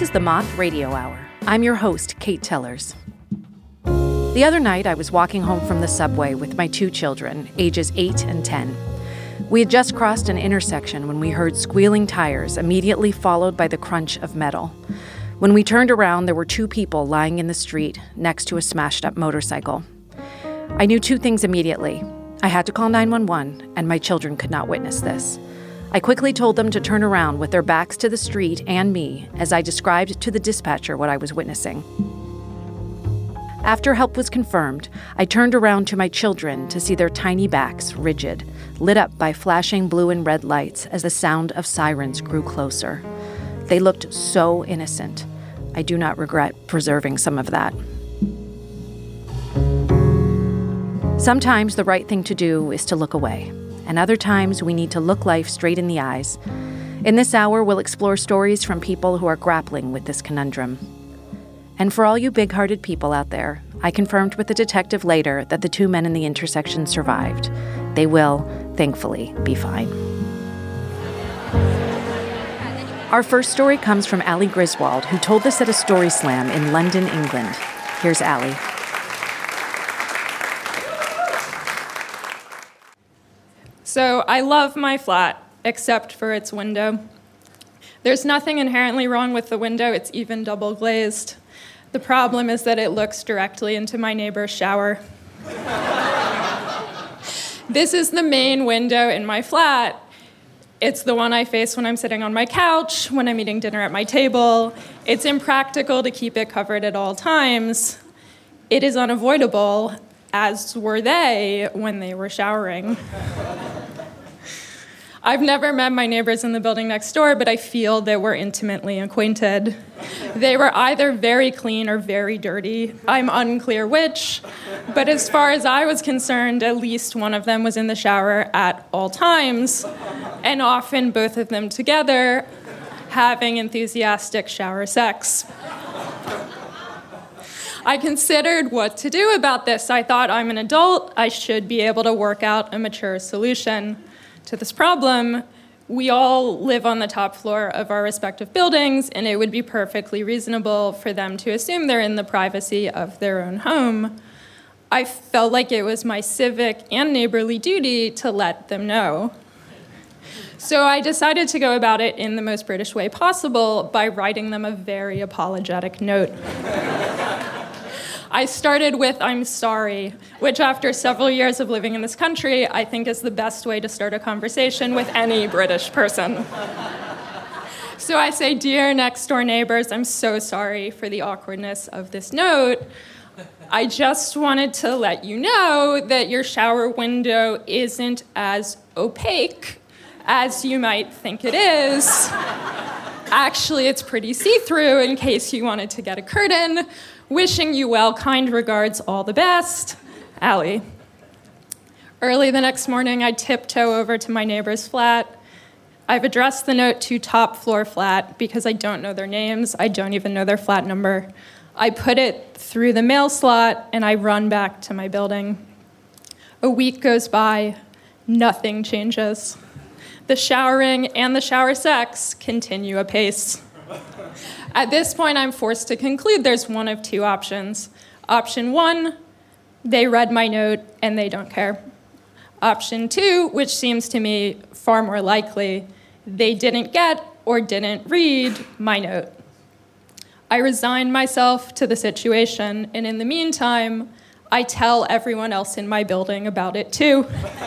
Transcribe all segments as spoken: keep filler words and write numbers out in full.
is the Moth Radio Hour. I'm your host, Kate Tellers. The other night, I was walking home from the subway with my two children, ages eight and ten. We had just crossed an intersection when we heard squealing tires, immediately followed by the crunch of metal. When we turned around, there were two people lying in the street next to a smashed-up motorcycle. I knew two things immediately. I had to call nine one one, and my children could not witness this. I quickly told them to turn around with their backs to the street and me as I described to the dispatcher what I was witnessing. After help was confirmed, I turned around to my children to see their tiny backs rigid, lit up by flashing blue and red lights as the sound of sirens grew closer. They looked so innocent. I do not regret preserving some of that. Sometimes the right thing to do is to look away, and other times we need to look life straight in the eyes. In this hour, we'll explore stories from people who are grappling with this conundrum. And for all you big-hearted people out there, I confirmed with the detective later that the two men in the intersection survived. They will, thankfully, be fine. Our first story comes from Ali Griswold, who told this at a story slam in London, England. Here's Ali. So I love my flat, except for its window. There's nothing inherently wrong with the window. It's even double glazed. The problem is that it looks directly into my neighbor's shower. This is the main window in my flat. It's the one I face when I'm sitting on my couch, when I'm eating dinner at my table. It's impractical to keep it covered at all times. It is unavoidable, as were they when they were showering. I've never met my neighbors in the building next door, but I feel that we're intimately acquainted. They were either very clean or very dirty. I'm unclear which, but as far as I was concerned, at least one of them was in the shower at all times, and often both of them together, having enthusiastic shower sex. I considered what to do about this. I thought, I'm an adult, I should be able to work out a mature solution to this problem. We all live on the top floor of our respective buildings, and it would be perfectly reasonable for them to assume they're in the privacy of their own home. I felt like it was my civic and neighborly duty to let them know. So I decided to go about it in the most British way possible by writing them a very apologetic note. I started with, I'm sorry, which after several years of living in this country, I think is the best way to start a conversation with any British person. So I say, dear next door neighbors, I'm so sorry for the awkwardness of this note. I just wanted to let you know that your shower window isn't as opaque as you might think it is. Actually, it's pretty see-through in case you wanted to get a curtain. Wishing you well, kind regards, all the best, Ali. Early the next morning, I tiptoe over to my neighbor's flat. I've addressed the note to top floor flat because I don't know their names. I don't even know their flat number. I put it through the mail slot, and I run back to my building. A week goes by. Nothing changes. The showering and the shower sex continue apace. At this point, I'm forced to conclude there's one of two options. Option one, they read my note and they don't care. Option two, which seems to me far more likely, they didn't get or didn't read my note. I resign myself to the situation, and in the meantime, I tell everyone else in my building about it too.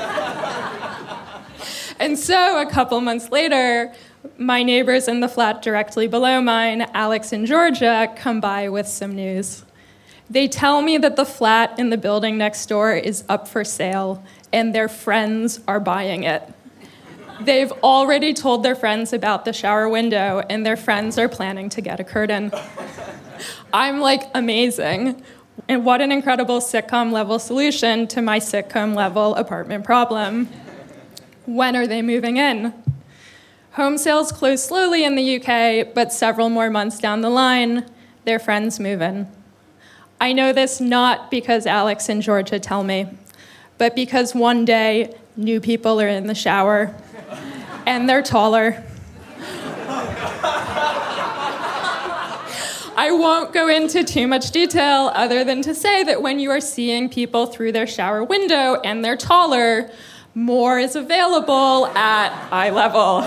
And so a couple months later, my neighbors in the flat directly below mine, Alex and Georgia, come by with some news. They tell me that the flat in the building next door is up for sale, and their friends are buying it. They've already told their friends about the shower window, and their friends are planning to get a curtain. I'm like, amazing. And what an incredible sitcom-level solution to my sitcom-level apartment problem. When are they moving in? Home sales close slowly in the U K, but several more months down the line, their friends move in. I know this not because Alex and Georgia tell me, but because one day, new people are in the shower, and they're taller. I won't go into too much detail other than to say that when you are seeing people through their shower window and they're taller, more is available at eye level.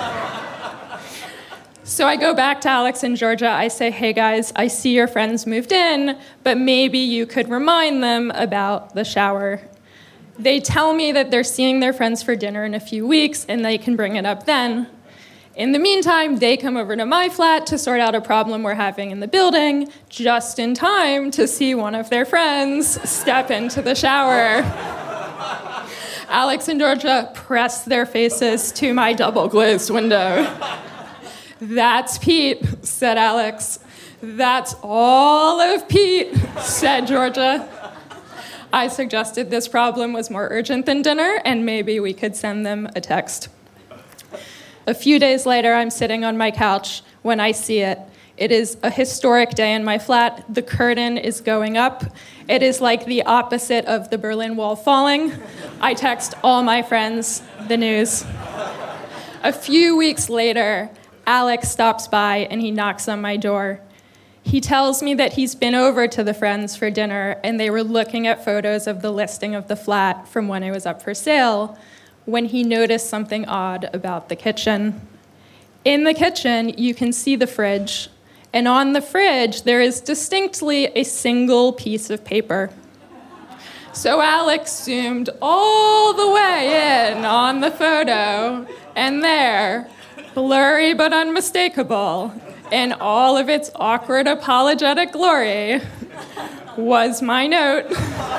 So I go back to Alex in Georgia. I say, hey guys, I see your friends moved in, but maybe you could remind them about the shower. They tell me that they're seeing their friends for dinner in a few weeks and they can bring it up then. In the meantime, they come over to my flat to sort out a problem we're having in the building, just in time to see one of their friends step into the shower. Alex and Georgia press their faces to my double-glazed window. That's Pete, said Alex. That's all of Pete, said Georgia. I suggested this problem was more urgent than dinner, and maybe we could send them a text. A few days later, I'm sitting on my couch when I see it. It is a historic day in my flat. The curtain is going up. It is like the opposite of the Berlin Wall falling. I text all my friends the news. A few weeks later, Alex stops by and he knocks on my door. He tells me that he's been over to the friends for dinner and they were looking at photos of the listing of the flat from when it was up for sale, when he noticed something odd about the kitchen. In the kitchen, you can see the fridge, and on the fridge, there is distinctly a single piece of paper. So Alex zoomed all the way in on the photo, and there, blurry but unmistakable, in all of its awkward apologetic glory, was my note.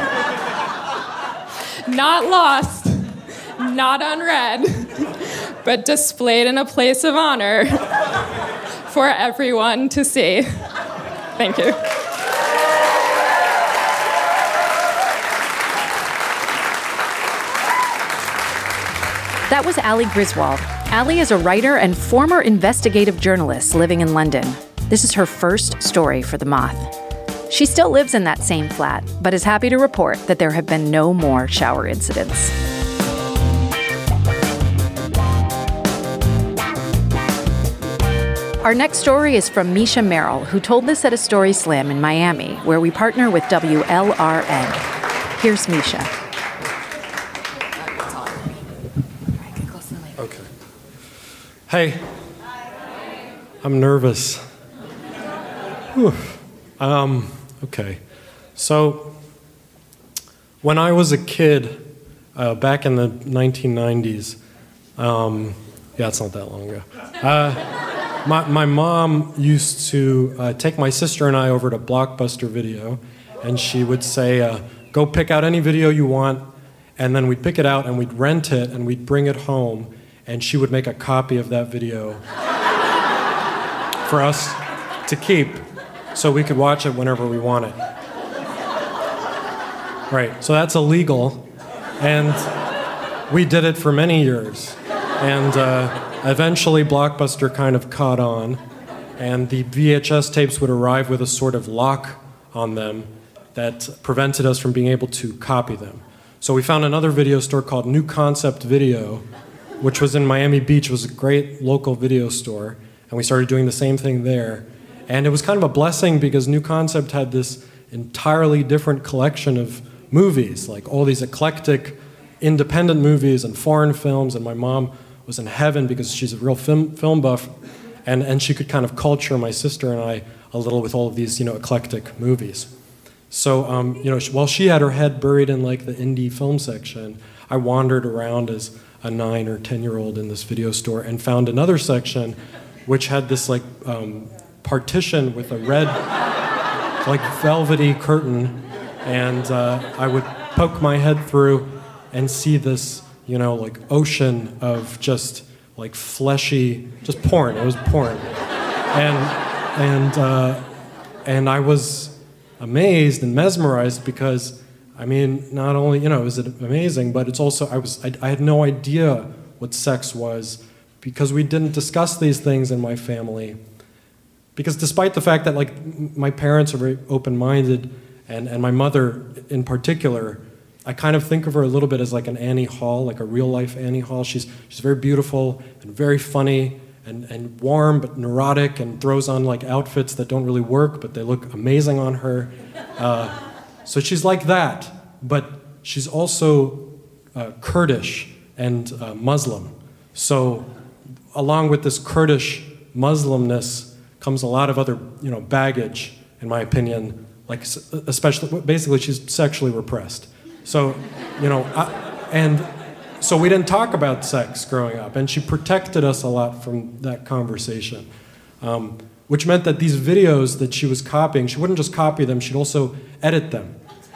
Not lost, not unread, but displayed in a place of honor for everyone to see. Thank you. That was Ali Griswold. Ali is a writer and former investigative journalist living in London. This is her first story for The Moth. She still lives in that same flat, but is happy to report that there have been no more shower incidents. Our next story is from Misha Merrill, who told this at a Story Slam in Miami, where we partner with W L R N. Here's Misha. Okay. Hey. I'm nervous. Whew. Um, okay. So, when I was a kid, uh, back in the nineteen nineties, um, yeah, it's not that long ago, uh, My, my mom used to uh, take my sister and I over to Blockbuster Video, and she would say, uh, go pick out any video you want, and then we'd pick it out and we'd rent it and we'd bring it home, and she would make a copy of that video for us to keep so we could watch it whenever we wanted. Right, so that's illegal, and we did it for many years. And uh, eventually Blockbuster kind of caught on, and the V H S tapes would arrive with a sort of lock on them that prevented us from being able to copy them. So we found another video store called New Concept Video, which was in Miami Beach. It was a great local video store, and we started doing the same thing there. And it was kind of a blessing because New Concept had this entirely different collection of movies, like all these eclectic independent movies and foreign films, and my mom was in heaven because she's a real film, film buff, and, and she could kind of culture my sister and I a little with all of these, you know, eclectic movies. So, um, you know, while she had her head buried in like the indie film section, I wandered around as a nine or ten-year-old in this video store and found another section which had this like um, partition with a red, like velvety curtain, and uh, I would poke my head through and see this, you know, like ocean of just like fleshy, just porn. It was porn, and and uh, and I was amazed and mesmerized because, I mean, not only, you know, is it amazing, but it's also I was I, I had no idea what sex was because we didn't discuss these things in my family. Because despite the fact that like my parents are very open-minded, and and my mother in particular, I kind of think of her a little bit as like an Annie Hall, like a real-life Annie Hall. She's she's very beautiful and very funny and, and warm but neurotic, and throws on like outfits that don't really work, but they look amazing on her. Uh, so she's like that, but she's also uh, Kurdish and uh, Muslim. So along with this Kurdish Muslimness comes a lot of other, you know, baggage, in my opinion, like especially, basically she's sexually repressed. So, you know, I, and so we didn't talk about sex growing up, and she protected us a lot from that conversation, um, which meant that these videos that she was copying, she wouldn't just copy them, she'd also edit them.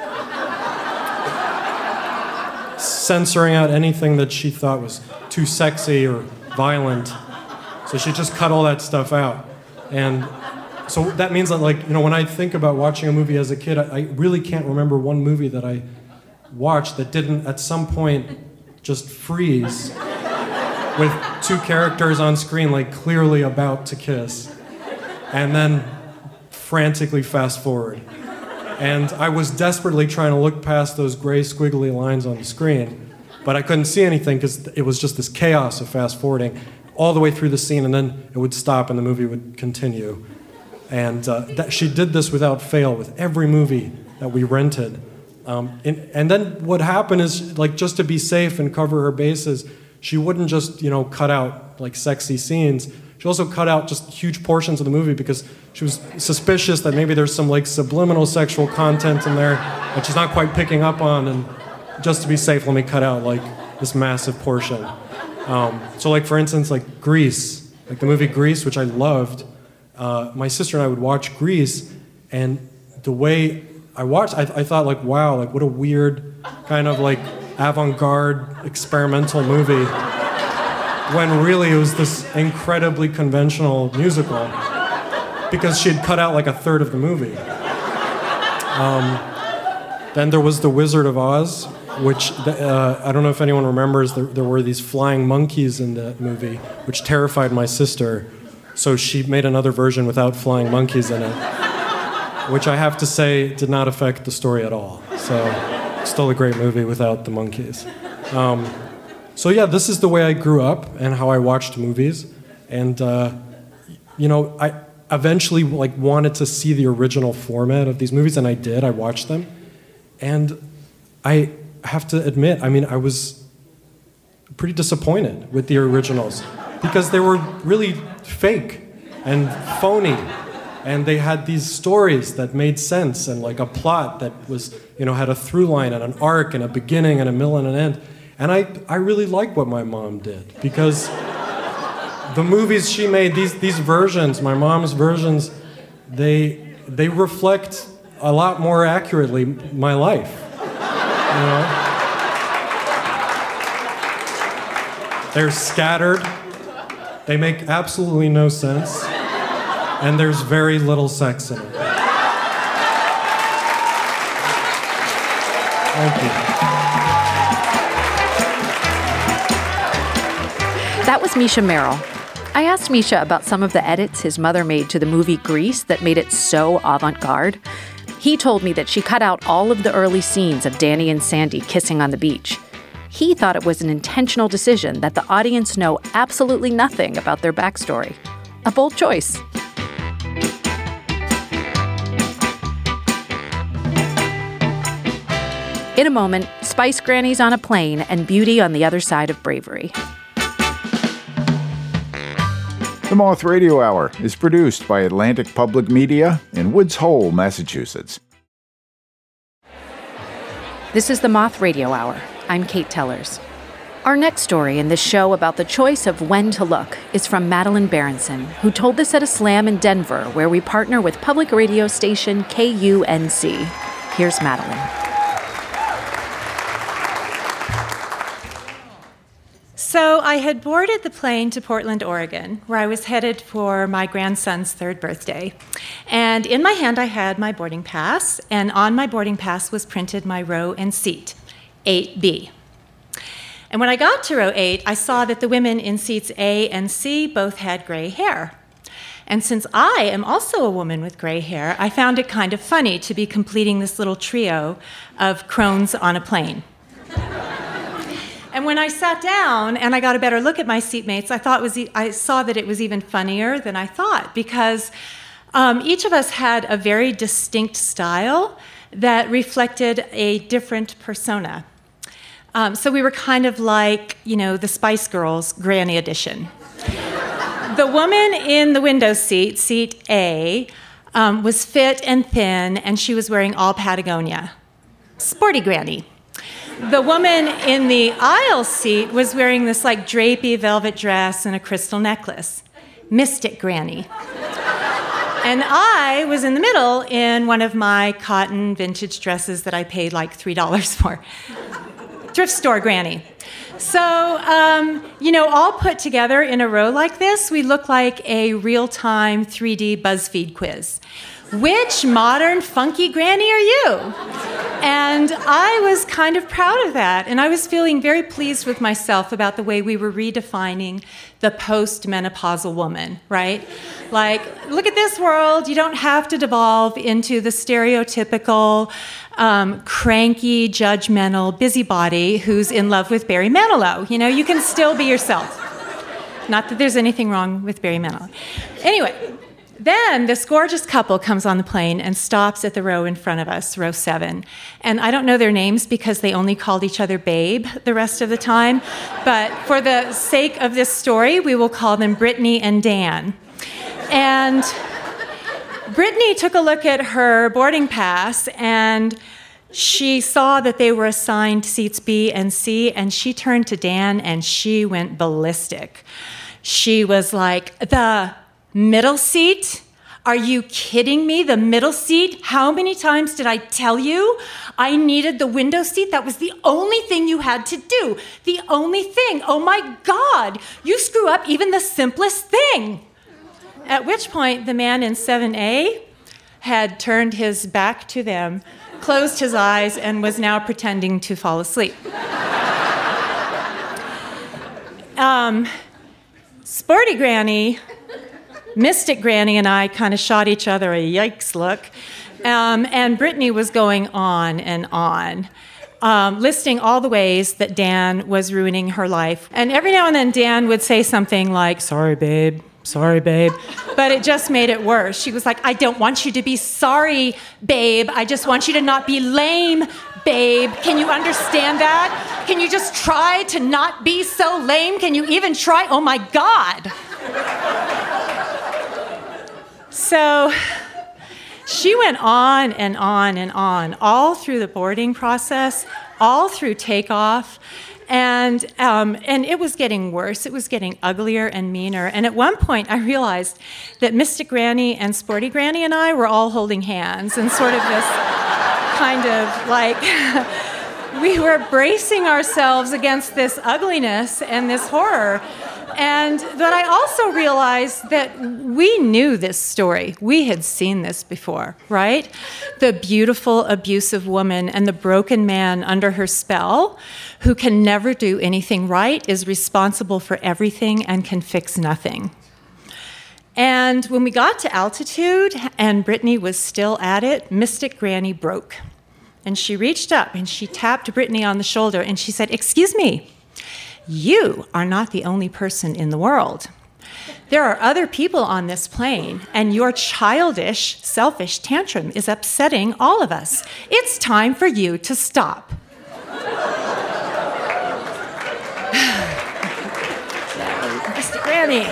Censoring out anything that she thought was too sexy or violent. So she just cut all that stuff out. And so that means that, like, you know, when I think about watching a movie as a kid, I, I really can't remember one movie that I watched that didn't at some point just freeze with two characters on screen, like, clearly about to kiss, and then frantically fast forward. And I was desperately trying to look past those gray squiggly lines on the screen, but I couldn't see anything because it was just this chaos of fast forwarding all the way through the scene, and then it would stop and the movie would continue. And uh, that, she did this without fail with every movie that we rented. Um, and, and then what happened is, like, just to be safe and cover her bases, she wouldn't just, you know, cut out like sexy scenes. She also cut out just huge portions of the movie because she was suspicious that maybe there's some like subliminal sexual content in there that she's not quite picking up on, and just to be safe, let me cut out like this massive portion. Um, so like, for instance, like Grease, like the movie Grease, which I loved, uh, my sister and I would watch Grease, and the way I watched, I, I thought like, wow, like what a weird kind of like avant-garde experimental movie, when really it was this incredibly conventional musical, because she had cut out like a third of the movie. Um, then there was The Wizard of Oz, which uh, I don't know if anyone remembers, there, there were these flying monkeys in the movie, which terrified my sister, so she made another version without flying monkeys in it, which I have to say did not affect the story at all. So still a great movie without the monkeys. Um, so yeah, this is the way I grew up and how I watched movies. And, uh, you know, I eventually like wanted to see the original format of these movies, and I did. I watched them. And I have to admit, I mean, I was pretty disappointed with the originals because they were really fake and phony. And they had these stories that made sense, and like a plot that was, you know, had a through line and an arc and a beginning and a middle and an end. And I, I really like what my mom did, because the movies she made, these these versions, my mom's versions, they they reflect a lot more accurately my life. You know? They're scattered. They make absolutely no sense. And there's very little sex in it. Thank you. That was Misha Merrill. I asked Misha about some of the edits his mother made to the movie Grease that made it so avant-garde. He told me that she cut out all of the early scenes of Danny and Sandy kissing on the beach. He thought it was an intentional decision that the audience know absolutely nothing about their backstory. A bold choice. In a moment, Spice Grannies on a plane and beauty on the other side of bravery. The Moth Radio Hour is produced by Atlantic Public Media in Woods Hole, Massachusetts. This is the Moth Radio Hour. I'm Kate Tellers. Our next story in this show about the choice of when to look is from Madeline Berenson, who told this at a slam in Denver, where we partner with public radio station K U N C. Here's Madeline. So I had boarded the plane to Portland, Oregon, where I was headed for my grandson's third birthday. And in my hand, I had my boarding pass, and on my boarding pass was printed my row and seat, eight B. And when I got to row eight, I saw that the women in seats A and C both had gray hair. And since I am also a woman with gray hair, I found it kind of funny to be completing this little trio of crones on a plane. And when I sat down and I got a better look at my seatmates, I thought it was e- I saw that it was even funnier than I thought, because um, each of us had a very distinct style that reflected a different persona. Um, so we were kind of like, you know, the Spice Girls Granny edition. The woman in the window seat, seat A, um, was fit and thin, and she was wearing all Patagonia. Sporty Granny. The woman in the aisle seat was wearing this like drapey velvet dress and a crystal necklace. Mystic Granny. And I was in the middle in one of my cotton vintage dresses that I paid like three dollars for. Thrift store Granny. So, um, you know, all put together in a row like this, we look like a real-time three D BuzzFeed quiz. Which modern funky granny are you? And I was kind of proud of that, and I was feeling very pleased with myself about the way we were redefining the post-menopausal woman, right? Like, look at this world. You don't have to devolve into the stereotypical um, cranky, judgmental busybody who's in love with Barry Manilow. You know, you can still be yourself. Not that there's anything wrong with Barry Manilow. Anyway, then this gorgeous couple comes on the plane and stops at the row in front of us, row seven. And I don't know their names because they only called each other babe the rest of the time. But for the sake of this story, we will call them Brittany and Dan. And Brittany took a look at her boarding pass, and she saw that they were assigned seats B and C, and she turned to Dan and she went ballistic. She was like, the middle seat? Are you kidding me? The middle seat? How many times did I tell you I needed the window seat? That was the only thing you had to do. The only thing. Oh my God, you screw up even the simplest thing. At which point, the man in seven A had turned his back to them, closed his eyes, and was now pretending to fall asleep. um, Sporty Granny, Mystic Granny, and I kind of shot each other a yikes look. Um, and Brittany was going on and on, um, listing all the ways that Dan was ruining her life. And every now and then, Dan would say something like, sorry, babe. Sorry, babe. But it just made it worse. She was like, I don't want you to be sorry, babe. I just want you to not be lame, babe. Can you understand that? Can you just try to not be so lame? Can you even try? Oh, my God. So she went on and on and on, all through the boarding process, all through takeoff. And um, and it was getting worse. It was getting uglier and meaner. And at one point, I realized that Mystic Granny and Sporty Granny and I were all holding hands and sort of this kind of like we were bracing ourselves against this ugliness and this horror. And but I also realized that we knew this story. We had seen this before, right? The beautiful, abusive woman and the broken man under her spell who can never do anything right, is responsible for everything and can fix nothing. And when we got to altitude and Brittany was still at it, Mystic Granny broke. And she reached up and she tapped Brittany on the shoulder and she said, excuse me. You are not the only person in the world. There are other people on this plane, and your childish, selfish tantrum is upsetting all of us. It's time for you to stop. Mister Granny.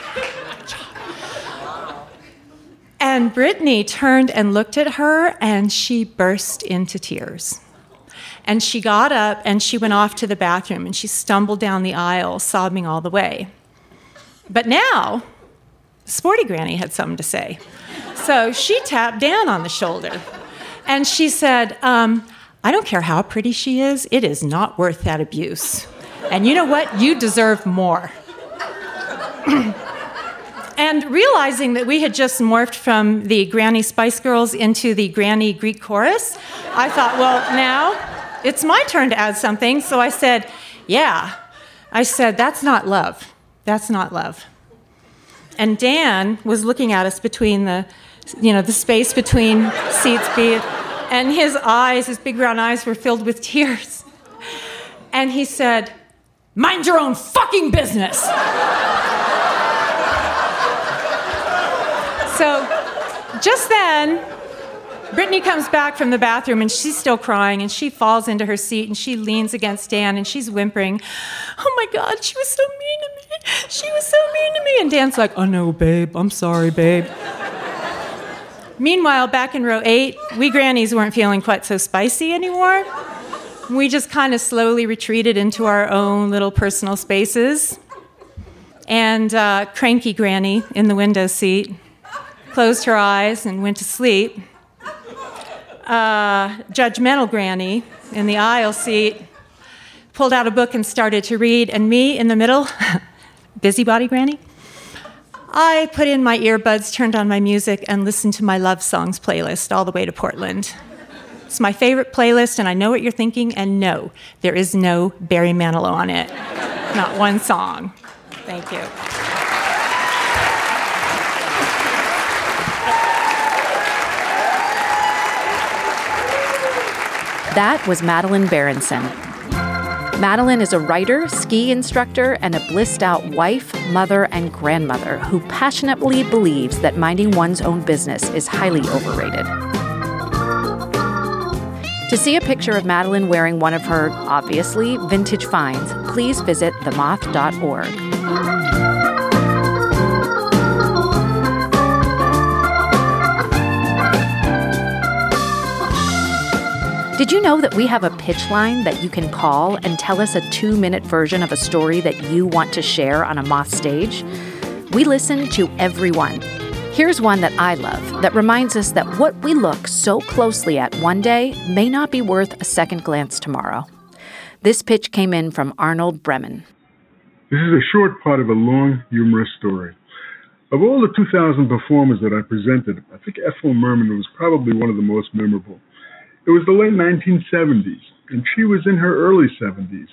And Brittany turned and looked at her, and she burst into tears. And she got up and she went off to the bathroom and she stumbled down the aisle, sobbing all the way. But now, Sporty Granny had something to say. So she tapped Dan on the shoulder and she said, um, I don't care how pretty she is, it is not worth that abuse. And you know what? You deserve more. And realizing that we had just morphed from the Granny Spice Girls into the Granny Greek Chorus, I thought, well, now it's my turn to add something. So I said, yeah. I said, that's not love. That's not love. And Dan was looking at us between the, you know, the space between seats B, and his eyes, his big brown eyes were filled with tears. And he said, Mind your own fucking business. So just then, Brittany comes back from the bathroom and she's still crying and she falls into her seat and she leans against Dan and she's whimpering, "Oh my God, she was so mean to me. She was so mean to me." And Dan's like, "Oh no, babe, I'm sorry, babe." Meanwhile, back in row eight, we grannies weren't feeling quite so spicy anymore. We just kind of slowly retreated into our own little personal spaces. And uh, cranky Granny in the window seat closed her eyes and went to sleep. Uh, judgmental Granny in the aisle seat pulled out a book and started to read, and me in the middle, busybody Granny, I put in my earbuds, turned on my music, and listened to my Love Songs playlist all the way to Portland. It's my favorite playlist, and I know what you're thinking, and no, there is no Barry Manilow on it. Not one song. Thank you. That was Madeline Berenson. Madeline is a writer, ski instructor, and a blissed-out wife, mother, and grandmother who passionately believes that minding one's own business is highly overrated. To see a picture of Madeline wearing one of her, obviously, vintage finds, please visit the moth dot org. Did you know that we have a pitch line that you can call and tell us a two-minute version of a story that you want to share on a Moth stage? We listen to everyone. Here's one that I love that reminds us that what we look so closely at one day may not be worth a second glance tomorrow. This pitch came in from Arnold Bremen. This is a short part of a long, humorous story. Of all the two thousand performers that I presented, I think Ethel Merman was probably one of the most memorable. It was the late nineteen seventies, and she was in her early seventies.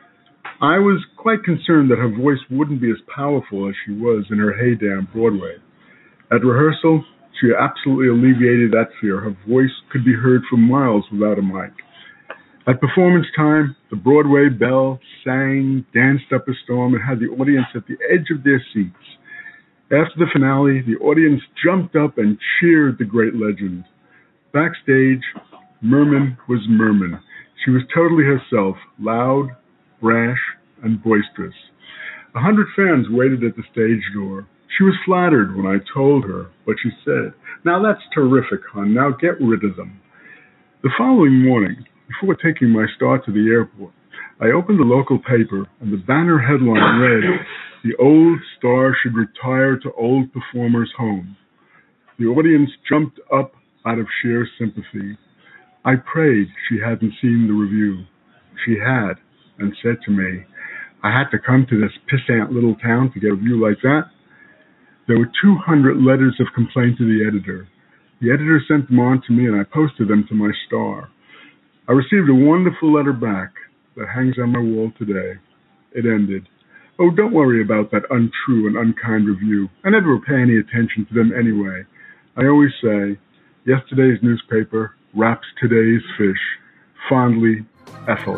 I was quite concerned that her voice wouldn't be as powerful as she was in her heyday on Broadway. At rehearsal, she absolutely alleviated that fear. Her voice could be heard for miles without a mic. At performance time, the Broadway belle sang, danced up a storm, and had the audience at the edge of their seats. After the finale, the audience jumped up and cheered the great legend. Backstage, Merman was Merman. She was totally herself, loud, brash, and boisterous. A hundred fans waited at the stage door. She was flattered when I told her what she said. "Now that's terrific, hon. Now get rid of them." The following morning, before taking my star to the airport, I opened the local paper, and the banner headline read, "The old star should retire to old performers' home." The audience jumped up out of sheer sympathy. I prayed she hadn't seen the review. She had, and said to me, "I had to come to this pissant little town to get a review like that." There were two hundred letters of complaint to the editor. The editor sent them on to me, and I posted them to my star. I received a wonderful letter back that hangs on my wall today. It ended, "Oh, don't worry about that untrue and unkind review. I never pay any attention to them anyway. I always say, yesterday's newspaper wraps today's fish. Fondly, Ethel."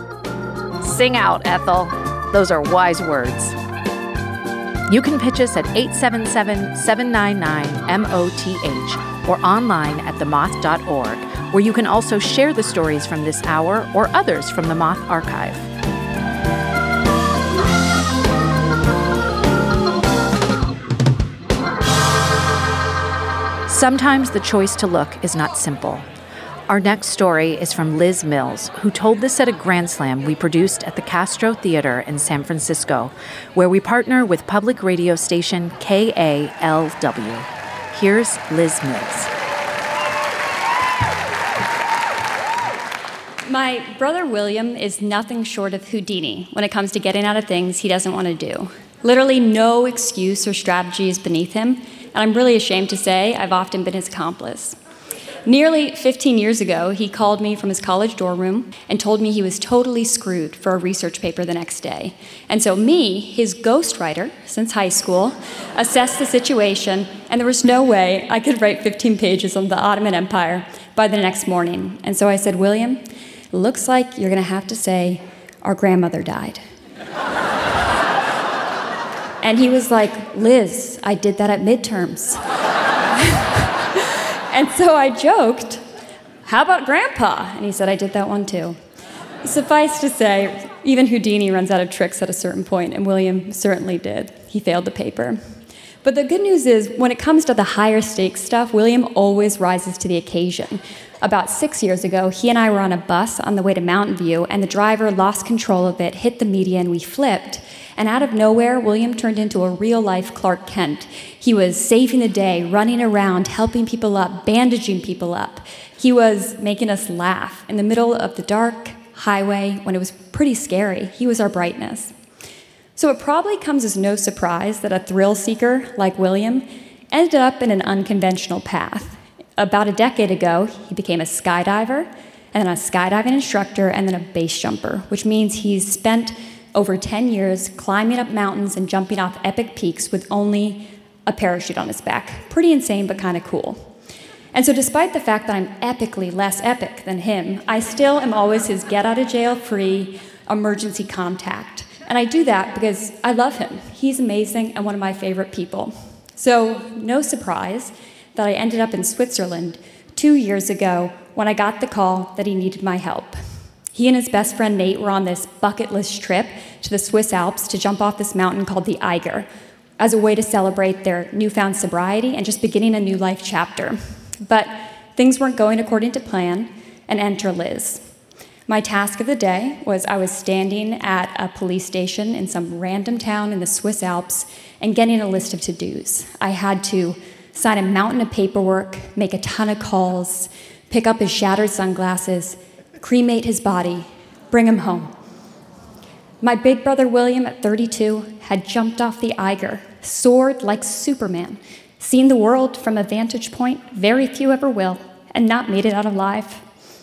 Sing out, Ethel. Those are wise words. You can pitch us at eight seven seven, seven nine nine, M O T H or online at the moth dot org, where you can also share the stories from this hour or others from the Moth Archive. Sometimes the choice to look is not simple. Our next story is from Liz Mills, who told this at a Grand Slam we produced at the Castro Theater in San Francisco, where we partner with public radio station K A L W. Here's Liz Mills. My brother William is nothing short of Houdini when it comes to getting out of things he doesn't want to do. Literally no excuse or strategy is beneath him, and I'm really ashamed to say I've often been his accomplice. Nearly fifteen years ago, he called me from his college dorm room and told me he was totally screwed for a research paper the next day. And so me, his ghostwriter since high school, assessed the situation, and there was no way I could write fifteen pages on the Ottoman Empire by the next morning. And so I said, "William, looks like you're going to have to say, our grandmother died." And he was like, Liz, I did that at midterms. And so I joked, how about Grandpa? And he said, I did that one too. Suffice to say, even Houdini runs out of tricks at a certain point, and William certainly did. He failed the paper. But the good news is, when it comes to the higher stakes stuff, William always rises to the occasion. About six years ago, he and I were on a bus on the way to Mountain View, and the driver lost control of it, hit the median, and we flipped. And out of nowhere, William turned into a real-life Clark Kent. He was saving the day, running around, helping people up, bandaging people up. He was making us laugh. In the middle of the dark highway, when it was pretty scary, he was our brightness. So it probably comes as no surprise that a thrill seeker like William ended up in an unconventional path. About a decade ago, he became a skydiver, and then a skydiving instructor, and then a base jumper, which means he's spent over ten years climbing up mountains and jumping off epic peaks with only a parachute on his back. Pretty insane, but kind of cool. And so despite the fact that I'm epically less epic than him, I still am always his get-out-of-jail-free emergency contact. And I do that because I love him. He's amazing and one of my favorite people. So no surprise that I ended up in Switzerland two years ago when I got the call that he needed my help. He and his best friend Nate were on this bucket list trip to the Swiss Alps to jump off this mountain called the Eiger as a way to celebrate their newfound sobriety and just beginning a new life chapter. But things weren't going according to plan, and enter Liz. My task of the day was I was standing at a police station in some random town in the Swiss Alps and getting a list of to-dos. I had to sign a mountain of paperwork, make a ton of calls, pick up his shattered sunglasses, cremate his body, bring him home. My big brother William, at thirty-two, had jumped off the Eiger, soared like Superman, seen the world from a vantage point very few ever will, and not made it out alive.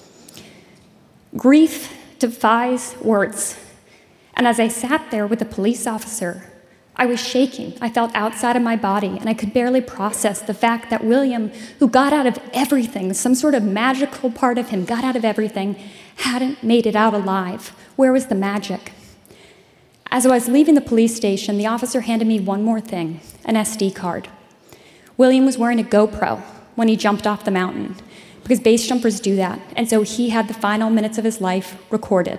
Grief defies words. And as I sat there with the police officer, I was shaking. I felt outside of my body, and I could barely process the fact that William, who got out of everything, some sort of magical part of him got out of everything, hadn't made it out alive. Where was the magic? As I was leaving the police station, the officer handed me one more thing, an S D card. William was wearing a GoPro when he jumped off the mountain, because base jumpers do that, and so he had the final minutes of his life recorded.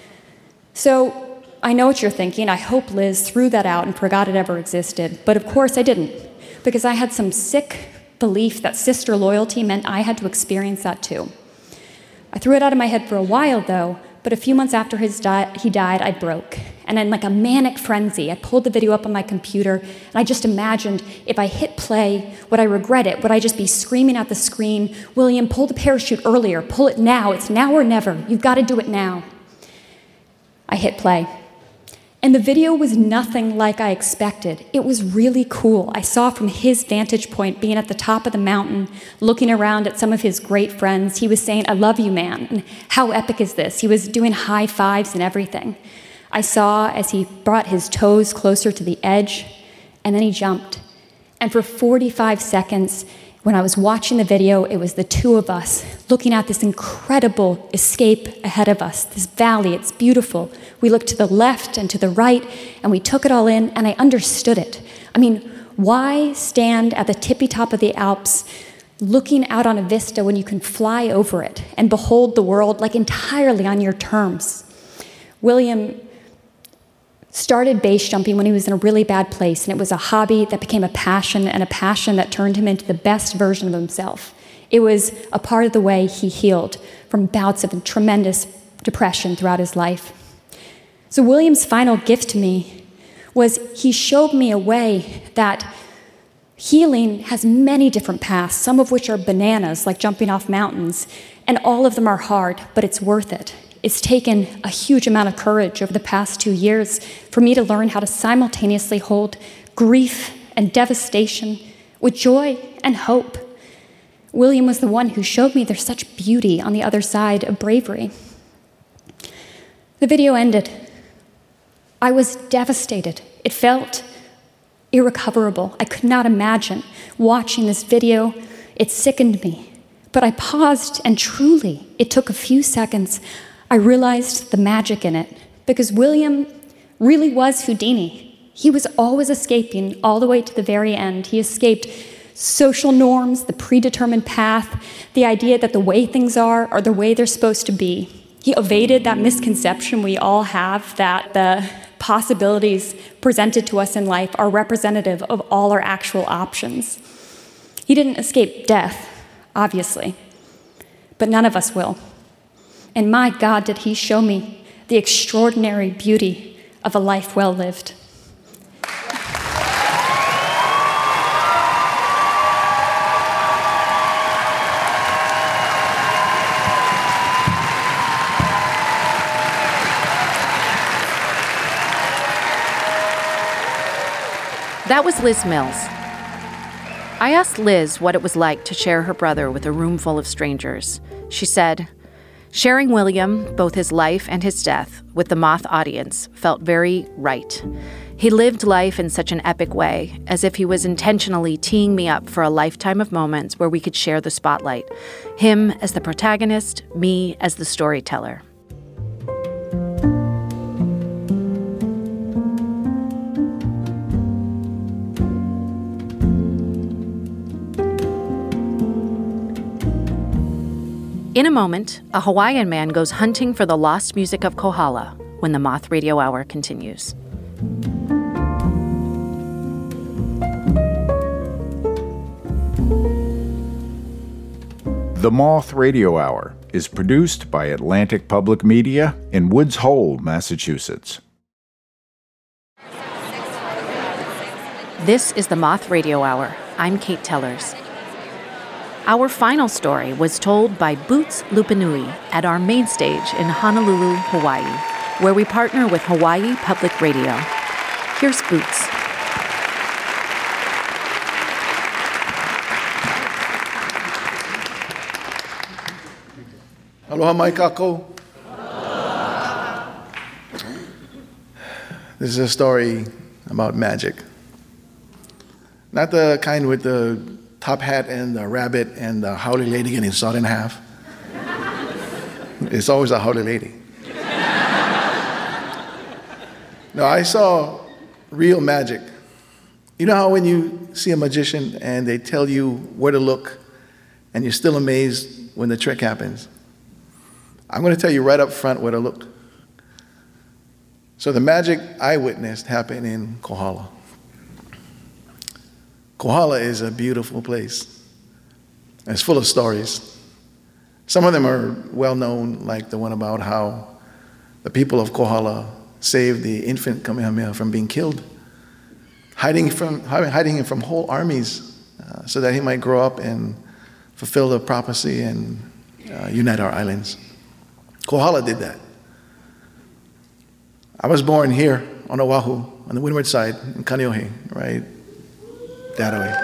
So I know what you're thinking. I hope Liz threw that out and forgot it ever existed, but of course I didn't, because I had some sick belief that sister loyalty meant I had to experience that too. I threw it out of my head for a while, though, but a few months after his di- he died, I broke. And in like a manic frenzy, I pulled the video up on my computer, and I just imagined if I hit play, would I regret it? Would I just be screaming at the screen, William, pull the parachute earlier, pull it now, it's now or never, you've got to do it now. I hit play. And the video was nothing like I expected. It was really cool. I saw from his vantage point, being at the top of the mountain, looking around at some of his great friends, he was saying, I love you, man, and how epic is this? He was doing high fives and everything. I saw as he brought his toes closer to the edge, and then he jumped. And for forty-five seconds, when I was watching the video, it was the two of us looking at this incredible escape ahead of us, this valley, it's beautiful. We looked to the left and to the right, and we took it all in, and I understood it. I mean, why stand at the tippy top of the Alps looking out on a vista when you can fly over it and behold the world like entirely on your terms? William started base jumping when he was in a really bad place, and it was a hobby that became a passion, and a passion that turned him into the best version of himself. It was a part of the way he healed from bouts of tremendous depression throughout his life. So William's final gift to me was he showed me a way that healing has many different paths, some of which are bananas, like jumping off mountains, and all of them are hard, but it's worth it. It's taken a huge amount of courage over the past two years for me to learn how to simultaneously hold grief and devastation with joy and hope. William was the one who showed me there's such beauty on the other side of bravery. The video ended. I was devastated. It felt irrecoverable. I could not imagine watching this video. It sickened me. But I paused, and truly, it took a few seconds. I realized the magic in it, because William really was Houdini. He was always escaping all the way to the very end. He escaped social norms, the predetermined path, the idea that the way things are are the way they're supposed to be. He evaded that misconception we all have that the possibilities presented to us in life are representative of all our actual options. He didn't escape death, obviously, but none of us will. And my God, did he show me the extraordinary beauty of a life well lived. That was Liz Mills. I asked Liz what it was like to share her brother with a room full of strangers. She said, sharing William, both his life and his death, with the Moth audience felt very right. He lived life in such an epic way, as if he was intentionally teeing me up for a lifetime of moments where we could share the spotlight. Him as the protagonist, me as the storyteller. In a moment, a Hawaiian man goes hunting for the lost music of Kohala when the Moth Radio Hour continues. The Moth Radio Hour is produced by Atlantic Public Media in Woods Hole, Massachusetts. This is the Moth Radio Hour. I'm Kate Tellers. Our final story was told by Boots Lupanui at our main stage in Honolulu, Hawaii, where we partner with Hawaii Public Radio. Here's Boots. Aloha mai kako. This is a story about magic. Not the kind with the top hat and the rabbit and the howly lady getting sawed in half. It's always a howly lady. No, I saw real magic. You know how when you see a magician and they tell you where to look and you're still amazed when the trick happens? I'm going to tell you right up front where to look. So the magic I witnessed happened in Kohala. Kohala is a beautiful place. It's full of stories. Some of them are well known, like the one about how the people of Kohala saved the infant Kamehameha from being killed, hiding from hiding him from whole armies uh, so that he might grow up and fulfill the prophecy and uh, unite our islands. Kohala did that. I was born here on Oahu, on the windward side, in Kaneohe, right that way.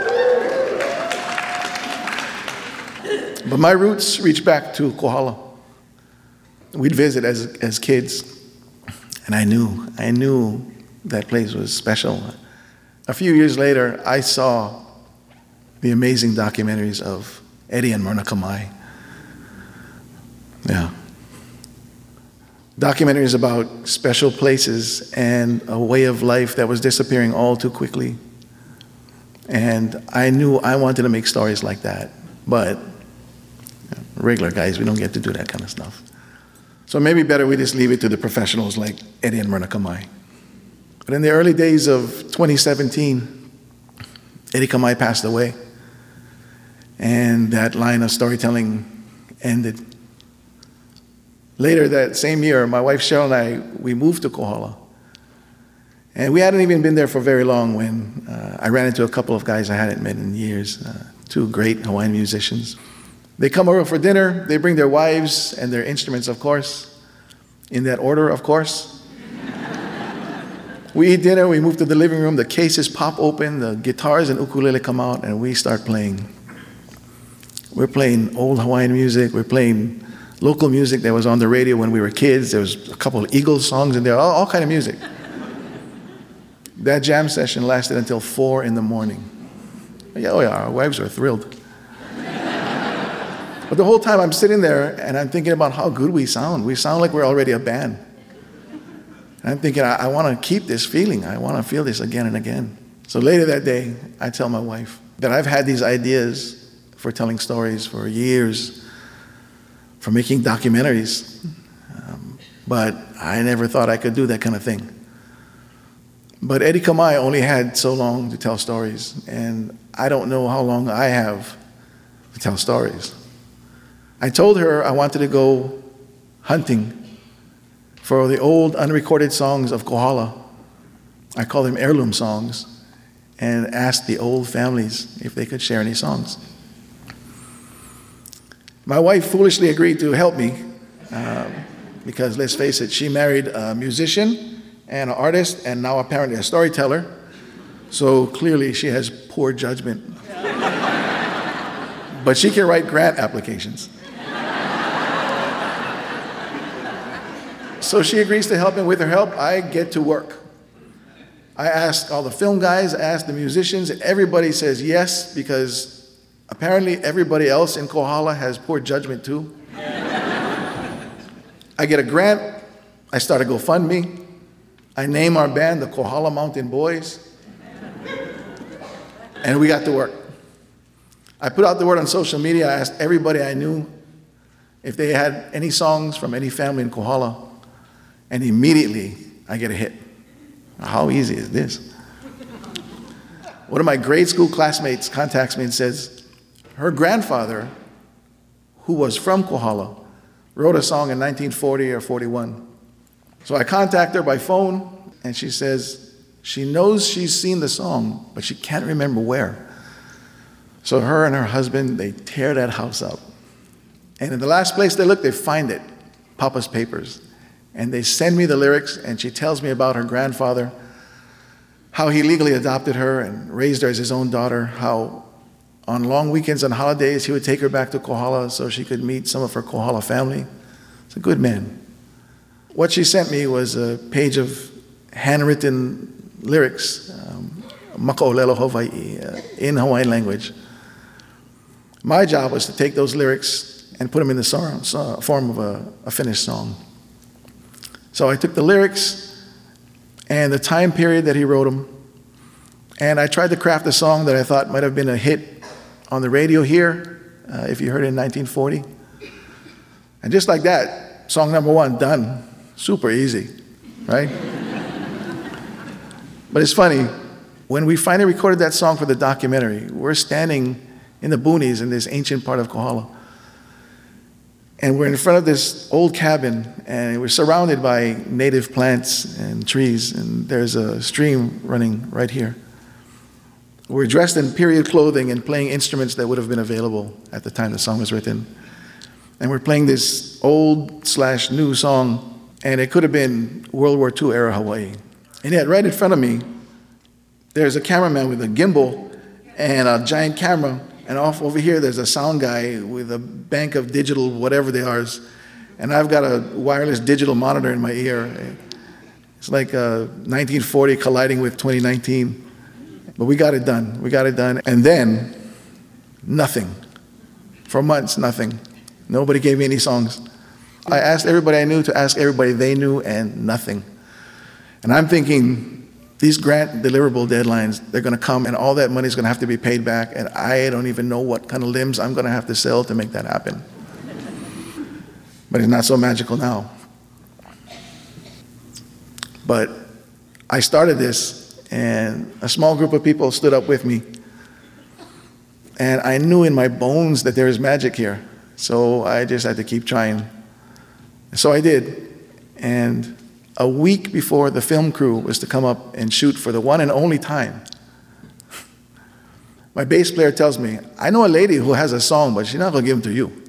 But my roots reach back to Kohala. We'd visit as as kids, and I knew, I knew that place was special. A few years later, I saw the amazing documentaries of Eddie and Myrna Kamai. Yeah. Documentaries about special places and a way of life that was disappearing all too quickly. And I knew I wanted to make stories like that, but you know, regular guys, we don't get to do that kind of stuff. So maybe better we just leave it to the professionals like Eddie and Myrna Kamai. But in the early days of twenty seventeen, Eddie Kamai passed away, and that line of storytelling ended. Later that same year, my wife Cheryl and I, we moved to Kohala. And we hadn't even been there for very long when uh, I ran into a couple of guys I hadn't met in years, uh, two great Hawaiian musicians. They come over for dinner, they bring their wives and their instruments, of course, in that order, of course. We eat dinner, we move to the living room, the cases pop open, the guitars and ukulele come out, and we start playing. We're playing old Hawaiian music, we're playing local music that was on the radio when we were kids. There was a couple of Eagles songs in there, all, all kind of music. That jam session lasted until four in the morning. Yeah, oh yeah, our wives were thrilled. But the whole time I'm sitting there and I'm thinking about how good we sound. We sound like we're already a band. And I'm thinking, I, I want to keep this feeling. I want to feel this again and again. So later that day, I tell my wife that I've had these ideas for telling stories for years, for making documentaries, um, but I never thought I could do that kind of thing. But Eddie Kamai only had so long to tell stories, and I don't know how long I have to tell stories. I told her I wanted to go hunting for the old unrecorded songs of Kohala. I call them heirloom songs, and asked the old families if they could share any songs. My wife foolishly agreed to help me um, because, let's face it, she married a musician and an artist and now apparently a storyteller, so clearly she has poor judgment. But she can write grant applications. So she agrees to help, and with her help, I get to work. I asked all the film guys, I asked the musicians, and everybody says yes, because apparently everybody else in Kohala has poor judgment too. I get a grant, I start a GoFundMe, I name our band the Kohala Mountain Boys, and we got to work. I put out the word on social media, I asked everybody I knew if they had any songs from any family in Kohala, and immediately I get a hit. How easy is this? One of my grade school classmates contacts me and says, her grandfather, who was from Kohala, wrote a song in nineteen forty or forty-one. So I contact her by phone, and she says she knows she's seen the song, but she can't remember where. So her and her husband, they tear that house up. And in the last place they look, they find it, Papa's papers. And they send me the lyrics, and she tells me about her grandfather, how he legally adopted her and raised her as his own daughter, how on long weekends and holidays he would take her back to Kohala so she could meet some of her Kohala family. He's a good man. What she sent me was a page of handwritten lyrics, um, Maka'olelo Hawaii, uh, in Hawaiian language. My job was to take those lyrics and put them in the song, so, form of a, a finished song. So I took the lyrics and the time period that he wrote them, and I tried to craft a song that I thought might have been a hit on the radio here, uh, if you heard it in nineteen forty. And just like that, song number one, done. Super easy, right? But it's funny, when we finally recorded that song for the documentary, we're standing in the boonies in this ancient part of Kohala. And we're in front of this old cabin, and we're surrounded by native plants and trees, and there's a stream running right here. We're dressed in period clothing and playing instruments that would have been available at the time the song was written. And we're playing this old slash new song, and it could have been World War Two era Hawaii. And yet right in front of me, there's a cameraman with a gimbal and a giant camera. And off over here, there's a sound guy with a bank of digital whatever they are. And I've got a wireless digital monitor in my ear. It's like uh, nineteen forty colliding with twenty nineteen. But we got it done. We got it done. And then, nothing. For months, nothing. Nobody gave me any songs. I asked everybody I knew to ask everybody they knew, and nothing. And I'm thinking, these grant deliverable deadlines, they're going to come, and all that money is going to have to be paid back, and I don't even know what kind of limbs I'm going to have to sell to make that happen. But it's not so magical now. But I started this, and a small group of people stood up with me, and I knew in my bones that there is magic here, so I just had to keep trying. So I did, and a week before the film crew was to come up and shoot for the one and only time, my bass player tells me, I know a lady who has a song, but she's not going to give them to you.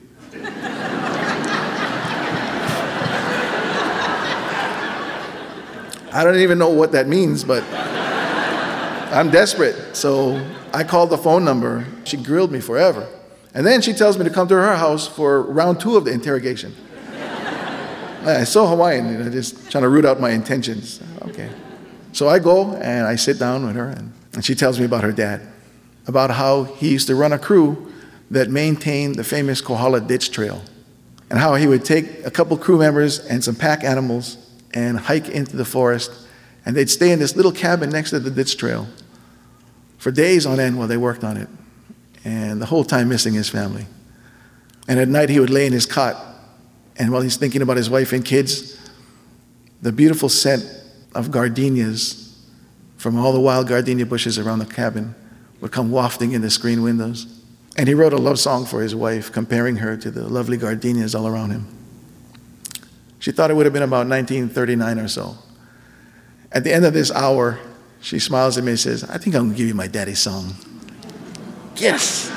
I don't even know what that means, but I'm desperate. So I called the phone number. She grilled me forever. And then she tells me to come to her house for round two of the interrogation. It's so Hawaiian, you know, just trying to root out my intentions. Okay. So I go and I sit down with her, and, and she tells me about her dad, about how he used to run a crew that maintained the famous Kohala Ditch Trail, and how he would take a couple crew members and some pack animals and hike into the forest, and they'd stay in this little cabin next to the ditch trail for days on end while they worked on it, and the whole time missing his family. And at night he would lay in his cot, and while he's thinking about his wife and kids, the beautiful scent of gardenias from all the wild gardenia bushes around the cabin would come wafting in the screen windows. And he wrote a love song for his wife, comparing her to the lovely gardenias all around him. She thought it would have been about nineteen thirty-nine or so. At the end of this hour, she smiles at me and says, "I think I'm going to give you my daddy's song." Yes!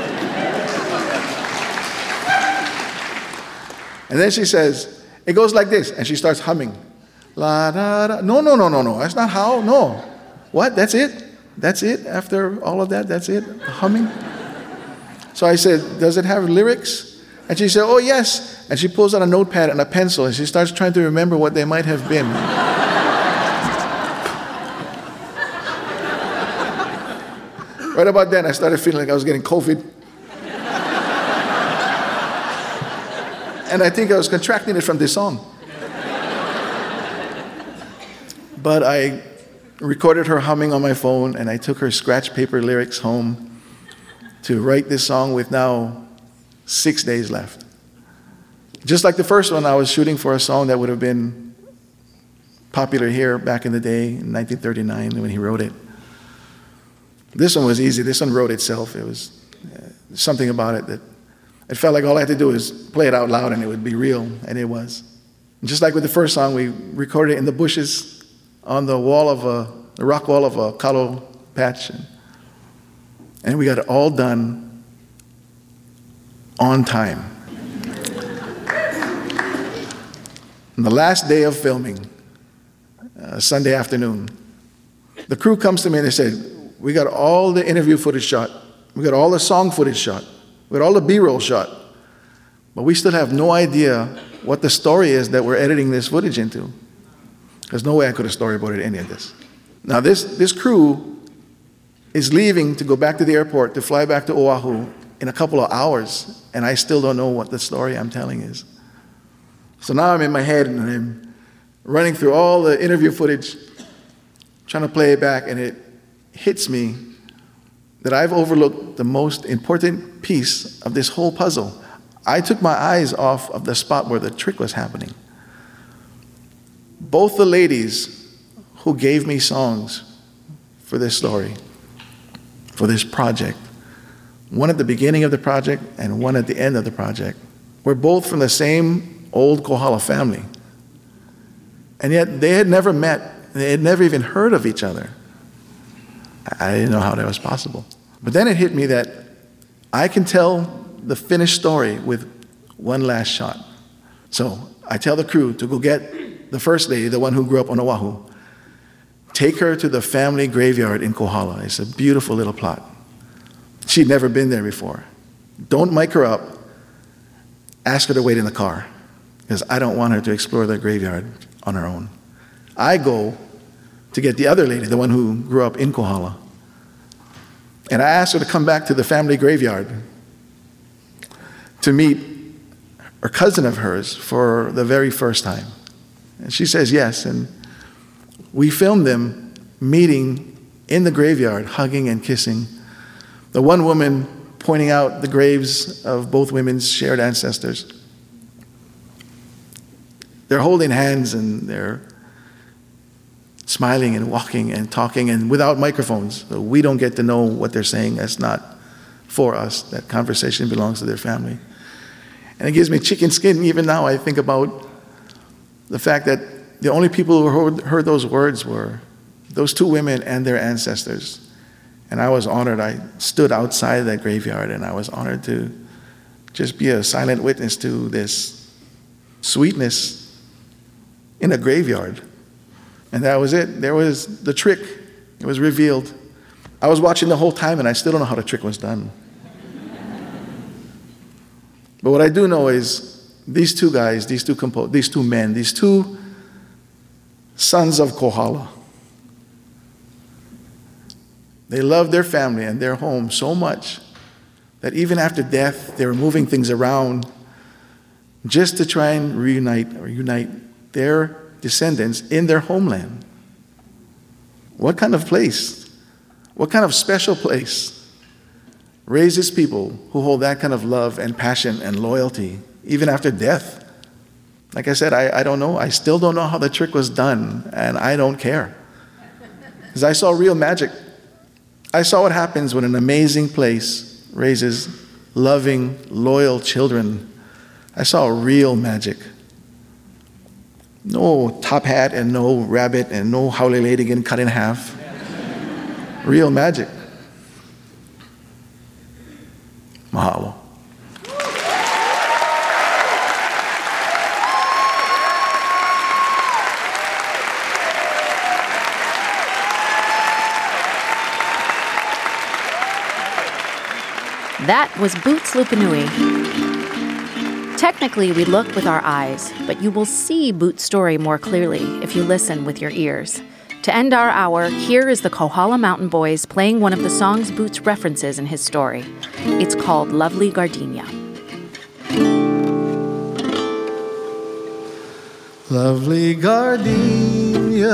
And then she says, "It goes like this," and she starts humming. La da da. No, no, no, no, no. That's not how. No. What? That's it? That's it? After all of that, that's it? Humming? So I said, "Does it have lyrics?" And she said, "Oh, yes." And she pulls out a notepad and a pencil, and she starts trying to remember what they might have been. Right about then, I started feeling like I was getting COVID. And I think I was contracting it from this song. But I recorded her humming on my phone, and I took her scratch paper lyrics home to write this song with now six days left. Just like the first one, I was shooting for a song that would have been popular here back in the day, in nineteen thirty-nine, when he wrote it. This one was easy. This one wrote itself. It was uh, something about it that it felt like all I had to do was play it out loud and it would be real, and it was. And just like with the first song, we recorded it in the bushes on the wall of a, the rock wall of a kalo patch. And, and we got it all done on time. On the last day of filming, uh, Sunday afternoon, the crew comes to me and they said, "We got all the interview footage shot. We got all the song footage shot. We got all the B-roll shot. But we still have no idea what the story is that we're editing this footage into. There's no way I could have storyboarded any of this." Now this, this crew is leaving to go back to the airport to fly back to Oahu in a couple of hours, and I still don't know what the story I'm telling is. So now I'm in my head and I'm running through all the interview footage, trying to play it back, and it hits me that I've overlooked the most important piece of this whole puzzle. I took my eyes off of the spot where the trick was happening. Both the ladies who gave me songs for this story, for this project, one at the beginning of the project and one at the end of the project, were both from the same old Kohala family. And yet they had never met, they had never even heard of each other. I didn't know how that was possible. But then it hit me that I can tell the finished story with one last shot. So I tell the crew to go get the first lady, the one who grew up on Oahu, take her to the family graveyard in Kohala. It's a beautiful little plot. She'd never been there before. Don't mic her up. Ask her to wait in the car, because I don't want her to explore the graveyard on her own. I go to get the other lady, the one who grew up in Kohala. And I asked her to come back to the family graveyard to meet a cousin of hers for the very first time. And she says yes, and we filmed them meeting in the graveyard, hugging and kissing. The one woman pointing out the graves of both women's shared ancestors. They're holding hands and they're smiling and walking and talking, and without microphones. So we don't get to know what they're saying. That's not for us. That conversation belongs to their family. And it gives me chicken skin even now. I think about the fact that the only people who heard, heard those words were those two women and their ancestors. And I was honored. I stood outside of that graveyard, and I was honored to just be a silent witness to this sweetness in a graveyard. And that was it. There was the trick. It was revealed. I was watching the whole time, and I still don't know how the trick was done. But what I do know is these two guys, these two compo- these two men, these two sons of Kohala, they loved their family and their home so much that even after death, they were moving things around just to try and reunite or unite their descendants in their homeland. What kind of place, what kind of special place raises people who hold that kind of love and passion and loyalty, even after death? Like I said, I, I don't know. I still don't know how the trick was done, and I don't care. Because I saw real magic. I saw what happens when an amazing place raises loving, loyal children. I saw real magic. No top hat and no rabbit and no Howley-Ladigan cut in half. Real magic. Mahalo. That was Boots Lupanui. Technically, we look with our eyes, but you will see Boots' story more clearly if you listen with your ears. To end our hour, here is the Kohala Mountain Boys playing one of the songs Boots references in his story. It's called Lovely Gardenia. Lovely gardenia,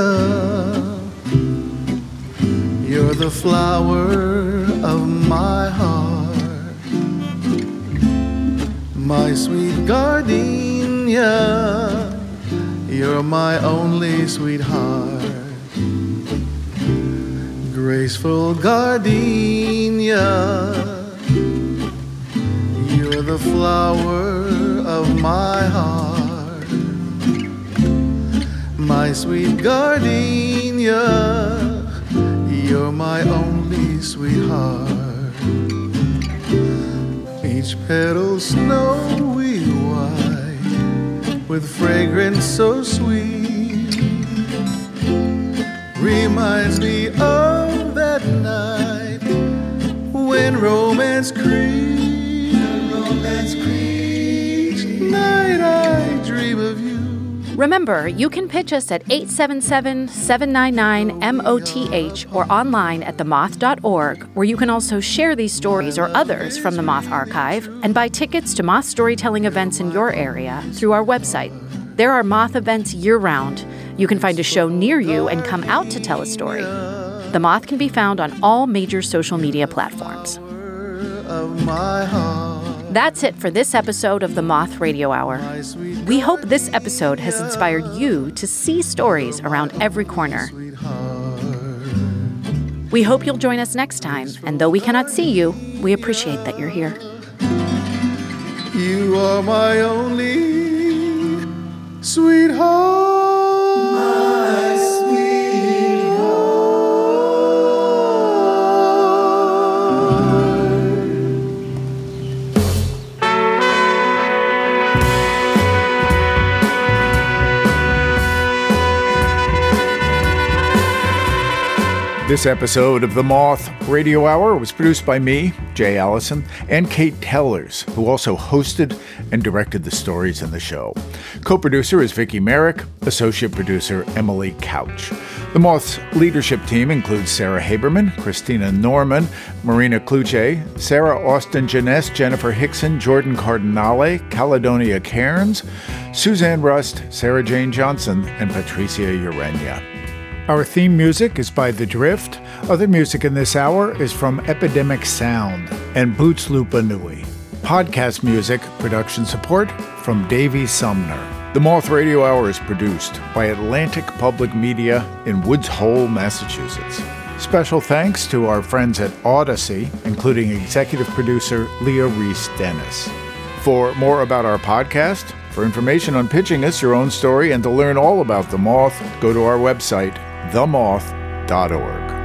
you're the flower of my heart. My sweet gardenia, you're my only sweetheart. Graceful gardenia, you're the flower of my heart. My sweet gardenia, you're my only sweetheart. Each petal snowy white, with fragrance so sweet, reminds me of that night when romance creeps. Romance creeps. Night I dream of you. Remember, you can pitch us at eight seven seven, seven nine nine, M O T H or online at the moth dot org, where you can also share these stories or others from the Moth Archive and buy tickets to Moth storytelling events in your area through our website. There are Moth events year-round. You can find a show near you and come out to tell a story. The Moth can be found on all major social media platforms. Of my heart. That's it for this episode of the Moth Radio Hour. We hope this episode has inspired you to see stories around every corner. We hope you'll join us next time, and though we cannot see you, we appreciate that you're here. You are my only sweetheart. My This episode of the Moth Radio Hour was produced by me, Jay Allison, and Kate Tellers, who also hosted and directed the stories in the show. Co-producer is Vicki Merrick, associate producer Emily Couch. The Moth's leadership team includes Sarah Haberman, Christina Norman, Marina Kluche, Sarah Austin Janess, Jennifer Hickson, Jordan Cardinale, Caledonia Cairns, Suzanne Rust, Sarah Jane Johnson, and Patricia Urenia. Our theme music is by The Drift. Other music in this hour is from Epidemic Sound and Boots Lupanui. Podcast music production support from Davey Sumner. The Moth Radio Hour is produced by Atlantic Public Media in Woods Hole, Massachusetts. Special thanks to our friends at Odyssey, including executive producer Leah Reese Dennis. For more about our podcast, for information on pitching us your own story, and to learn all about The Moth, go to our website, the moth dot org.